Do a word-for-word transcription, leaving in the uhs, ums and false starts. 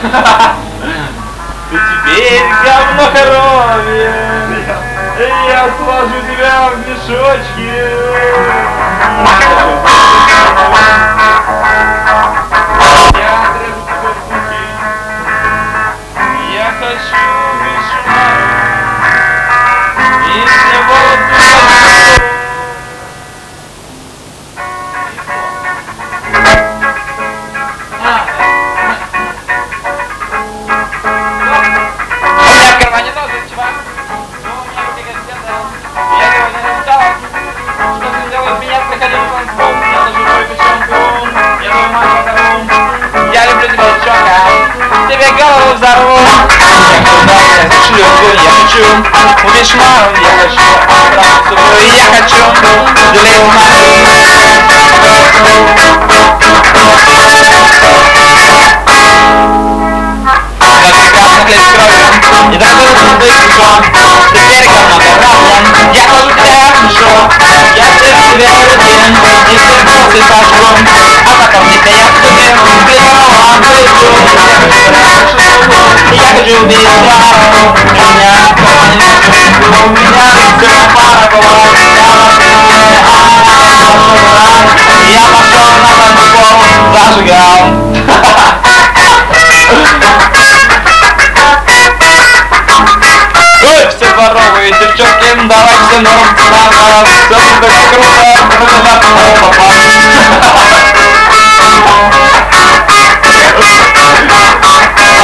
Ты теперь говно коровье, я сложу тебя в мешочки. Я отрежу тебе руки, я хочу вишня, и мне волосы. Тебе голову взорву. Я куда я зашлю, я хочу убить маму, я хочу отправить супругу, я хочу длину маму. Как прекрасно клеить кровью, не должен быть решен. Теперь говно коровья, я сложу тебя в мешок. Я всех тебе один, и все волосы сожгу, а потом тебя я к тебе приколом приведу. Я хочу убить маму, меня никто не слышит, у меня все пара была, я пошел на танцпол, зажигал. Ой, все дворовые девчонки, давайте, ну, надо, все будет круто, круто, попасть.